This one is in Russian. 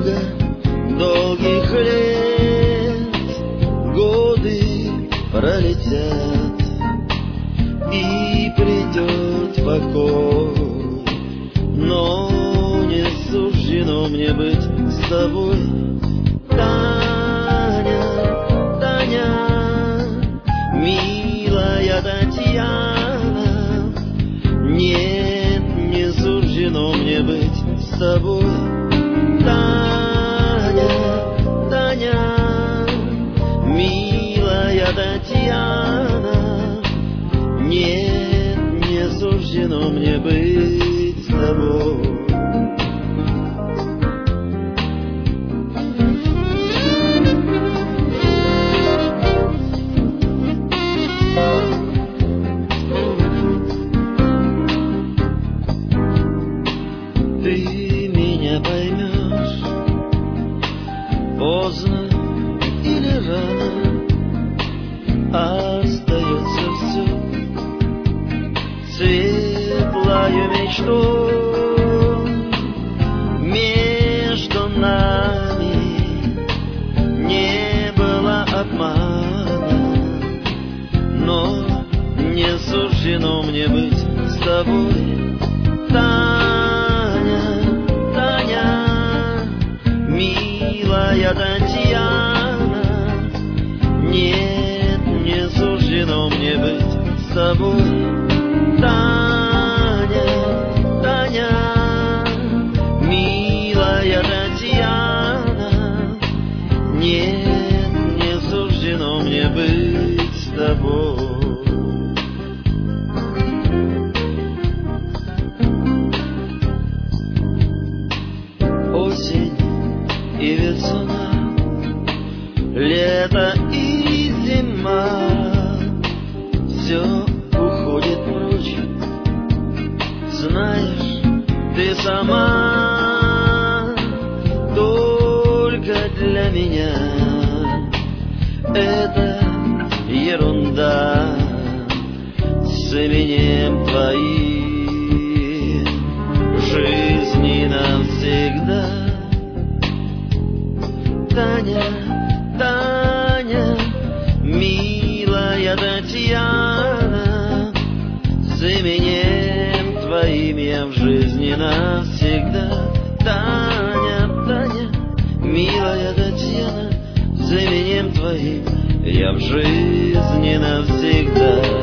много долгих лет, годы пролетят, и придет покой, но не суждено мне быть с тобой. Таня, Таня, милая Татьяна, нет, не суждено мне быть с тобой. Таня, Таня, милая Татьяна, нет, не суждено мне быть с тобой. Ты меня поймешь поздно или рано, остается все светлою мечтой. Между нами не было обмана, но не суждено мне быть с тобой. Милая Татьяна, нет, не суждено мне быть с тобой. Таня, Таня, милая Татьяна, нет, не суждено мне быть с тобой. Осень и весна, лето и зима, все уходит прочь. Знаешь, ты сама только для меня это ерунда с именем твоим. Жизни навсегда. Таня, Таня, милая Татьяна, с именем твоим я в жизни навсегда. Таня, Таня, милая Татьяна, с именем твоим я в жизни навсегда.